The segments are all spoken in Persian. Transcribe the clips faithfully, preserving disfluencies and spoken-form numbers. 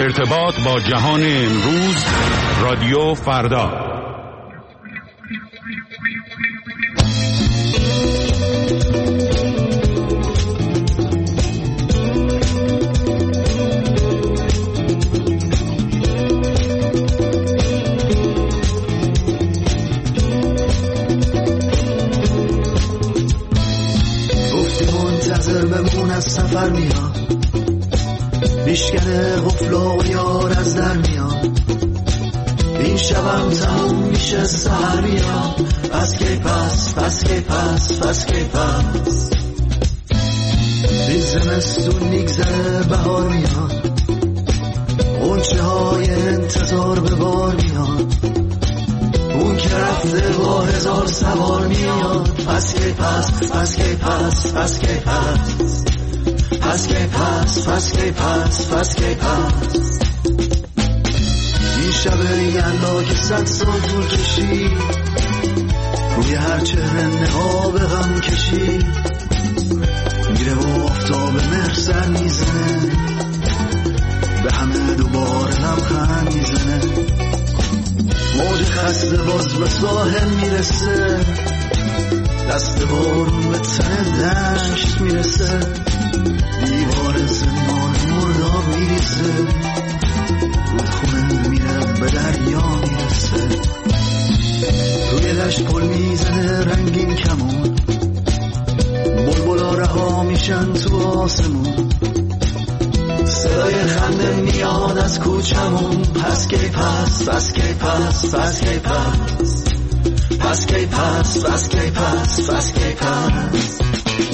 ارتباط با جهان امروز، رادیو فردا. گفتی منتظر بمون از سفر میاد، میشکنه غفلا و یار از در میاد، این شبم تموم میشه سهر میاد، پس کی پس پس کی پس پس کی پس این زمستون میگذره بهار میاد، غنچه های انتظار به بار میاد، اون که رفته با هزار سوار میاد، پس کی پس پس کی پس پس کی پس پس کی پس پس کی پس پس کی پس این شب یلدا که صد سال طول کشید، روی هر چهره نقاب غم کشید، میره و آفتاب مهر سر میزنه، به همه دوباره لبخند میزنه، موج خسته باز به ساحل میرسه، دست بارون به تن دشت میرسه، دیوار زمان مرداب میریزه، رودخونه میره به دریا میرسه، روی دشت پل میزنه رنگین کمون، بلبلا رها میشن تو آسمون، صدای خنده میاد از کوچمون، پس کی پس پس کی پس پس کی پس پس کی پس پس کی پس پس کی پس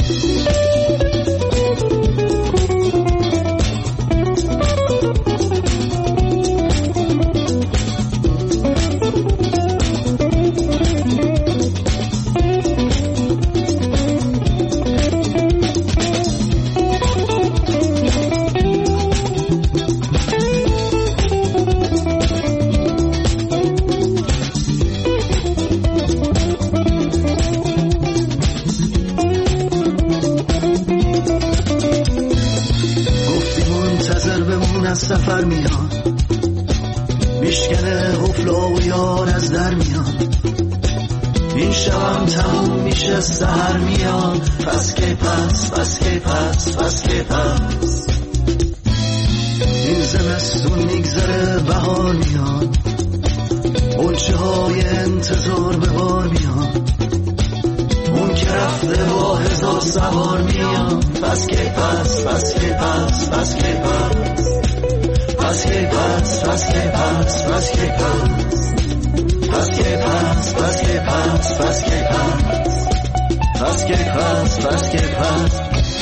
سفر میاد، میشکنه غفلا و یار از در میاد، این شبم تموم میشه سهر میاد، پس کی پس پس کی پس پس کی پس این زمستون میگذره بهار میاد، غنچه های انتظار به بار میاد، اون که رفته با هزار سوار میاد، پس کی پس پس کی پس پس کی پس پس کی پس پس کی پس پس کی پس پس کی پس پس کی پس پس کی پس پس کی پس پس کی پس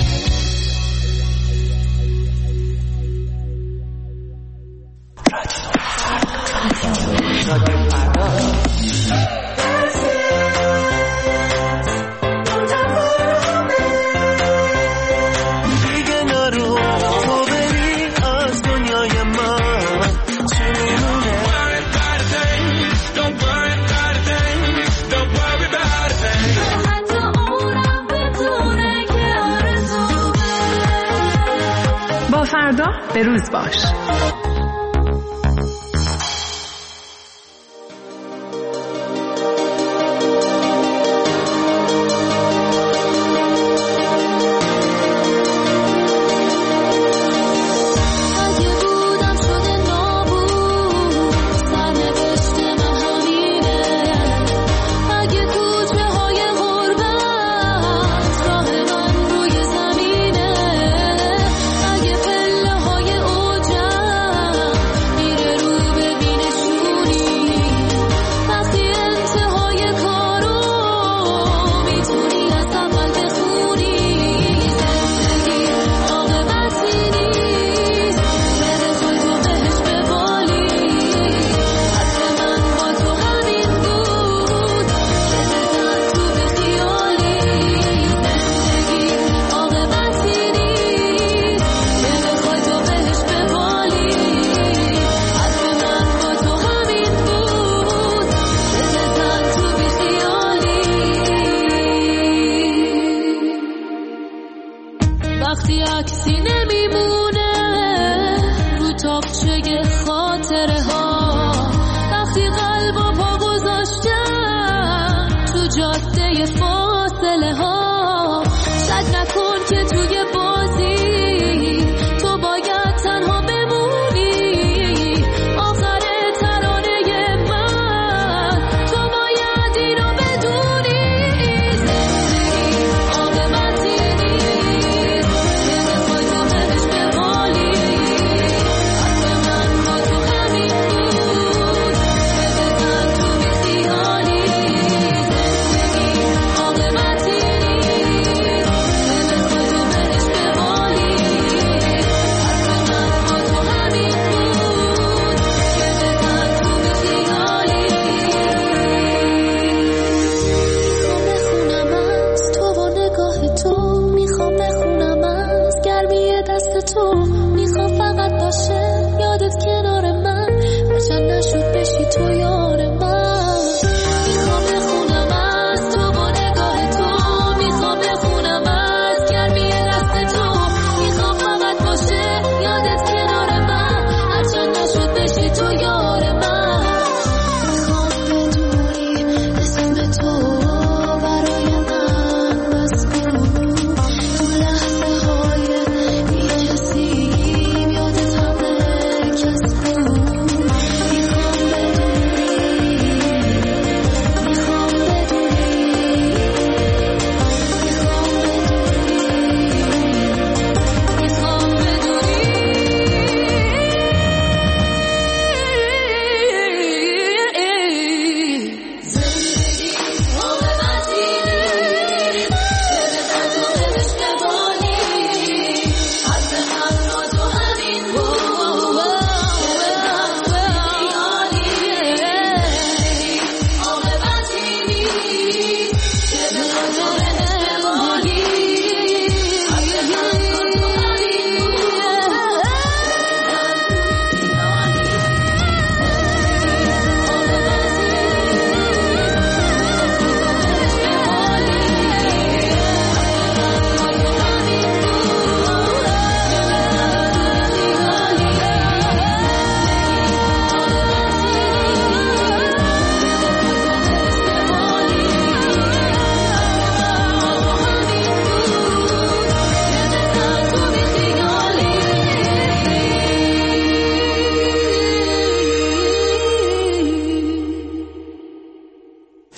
فردا به روز باش.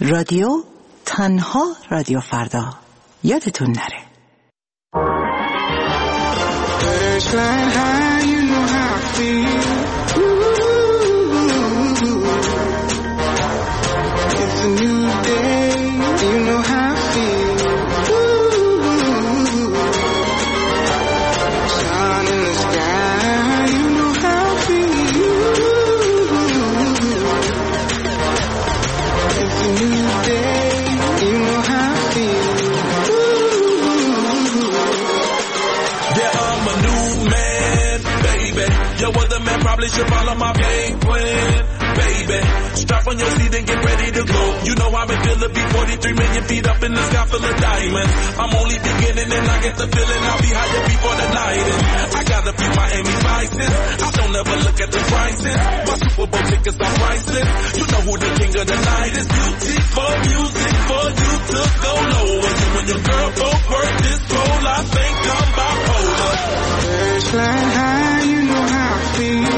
رادیو تنها رادیو فردا، یادتون نره. Probably should follow my game plan, baby. Strap on your seat and get ready to go. You know I've been feeling be forty-three million feet up in the sky full of diamonds. I'm only beginning and I get the feeling I'll be higher before the night ends. I got a few Miami Vices. I don't ever look at the prices. My Super Bowl tickets are priceless. You know who the king of the night is. Beautiful music for you to go low. And you and your girl both work this role. I think I'm bipolar. First line high, you know how I feel.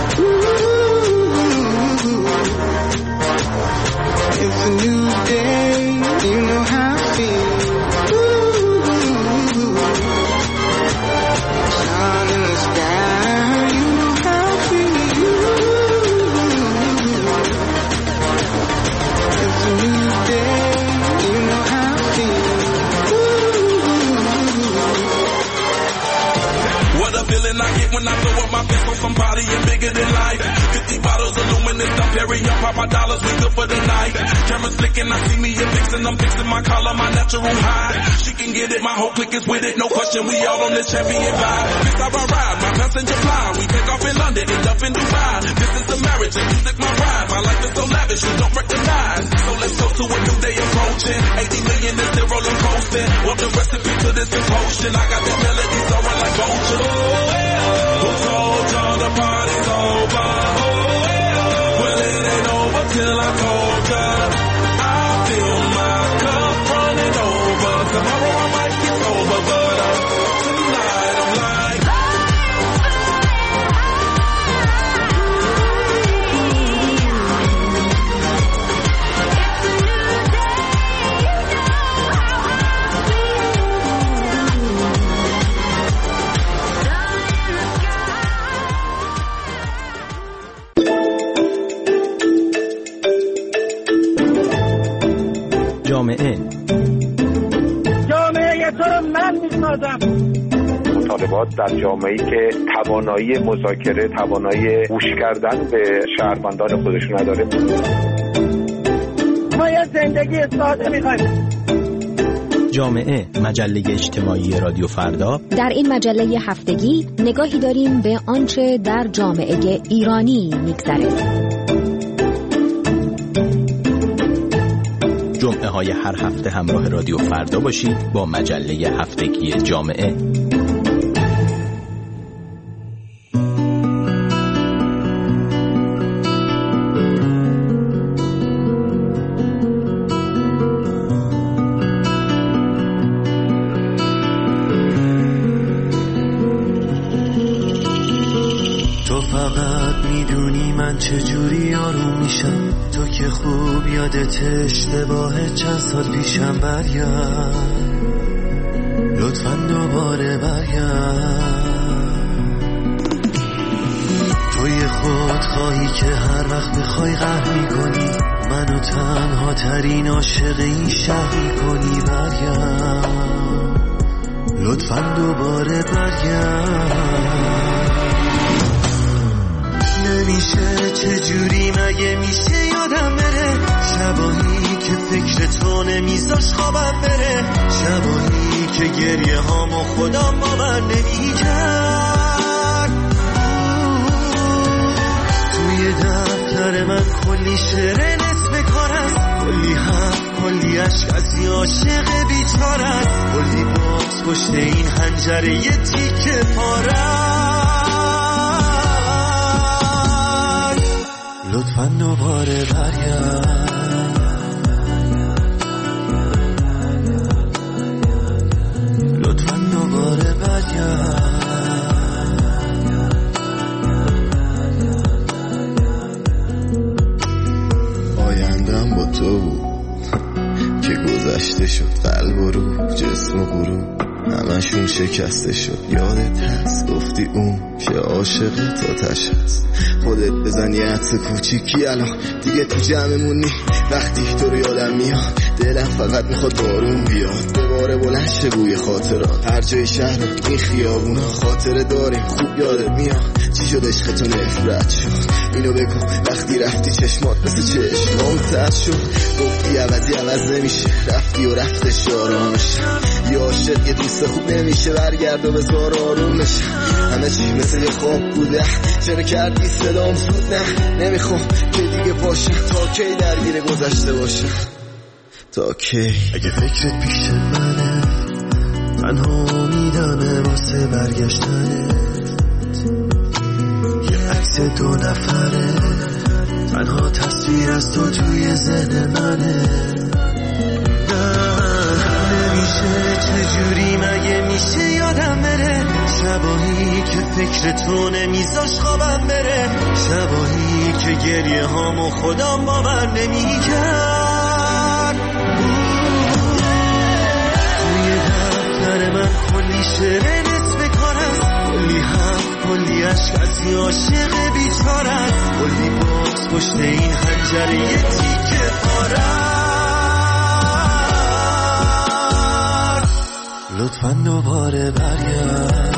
It's a new day, you know how I feel. Sun in the sky, you know how I feel. It's a new day, you know how I feel. What a feeling I get when I throw up my fist on somebody and bigger than life. Fifty bottles of luminous, I'm Perrier, pop my dollars, we good for the night. Cameras flicking, I see me and fixing, I'm fixing my collar, my natural high. She can get it, my whole clique is with it, no question, we all on this champion vibe. This how I ride, my passenger fly. We take off in London and up in Dubai. This is the marriage and music my ride. My life is so lavish, you don't recognize. So let's go to a new day approaching. eighty million is still rolling coasting. Want the recipe to this potion? I got that melody soaring like vulture. Who told y'all the party's over? Well, it ain't over till I told ya. I feel my cup running over. Tomorrow I might get sober, but uh, tonight I'm like جامعه جامعه تو رو من میسازم. مطالبات در جامعه‌ای که توانایی مذاکره، توانایی گوش کردن به شهروندان خودشون نداره. ما یه زندگی ساده می‌خوایم. جامعه، مجله اجتماعی رادیو فردا. در این مجله هفتگی نگاهی داریم به آنچه در جامعه ایرانی می‌گذره. جمعه های هر هفته همراه رادیو فردا باشید با مجله هفتگی جامعه. تو فقط میدونی من چجوری آروم میشم. تو که خوب یادت اشتباه چند سال پیشم. برگرد لطفاً دوباره برگرد. توی خود خواهی که هر وقت بخوای قهر میکنی. منو تنها ترین عاشق این شهر میکنی. برگرد لطفاً دوباره برگرد. نمیشه چجوری مگه میشه یادم بره. شبایی که فکر تو نمیذاش خوابم بره. شبایی که گریه هامو خودم باور نمیکرد. توی دفتر من کلی شعر نصف کار است. کلی حرف کلی عشق از یه عاشق بیچاره است. کلی بغض پشت این حنجره یه تیکه پاره. لطفاً دوباره برگرد. لطفاً دوباره برگرد. آیندم با تو بود. قلب و روح جسم و گروه همشون شکسته شد. یادت هست گفتی اون که عاشق تا تش هست. خودت بزن یه عطر کوچیکی الان دیگه تو جمعمونی. وقتی تو رو یادم میاد دلم فقط میخواد بارون بیاد. بباره بلند شه بوی خاطرات. هر جای شهر این خیابونا خاطره داریم خوب یادت میاد. چی شد عشق تو نفرت شد اینو بگو وقتی رفتی چشمات مثل چشمام تر شد. گفتی عوضی عوض نمیشه رفتی و رفتش آرامش. یه عاشق یه دوست خوب نمیشه برگرد و بذار آرومش. همه چی مثل یه خواب بوده چرا کردی صدام زود نه نمیخوام که دیگه باشم. تا کی درگیر گذشته باشم تا کی؟ اگه فکرت پیش منه تنها میدانه واسه برگشتنت. یه عکس دو نفره تنها تصویر از تو توی ذهن منه. نمیشه چجوری مگه میشه یادم بره شبایی که فکر تو نمیذاش خوابم بره. شبایی که گریه هامو خودم باور نمیکرد. توی دفتر من کلی شعر نصف کار است. کلی هم کلی عشق از یه عاشق بیچار است. کلی باز پشت این حنجره یه تیکه پاره. لطفاً دوباره برگرد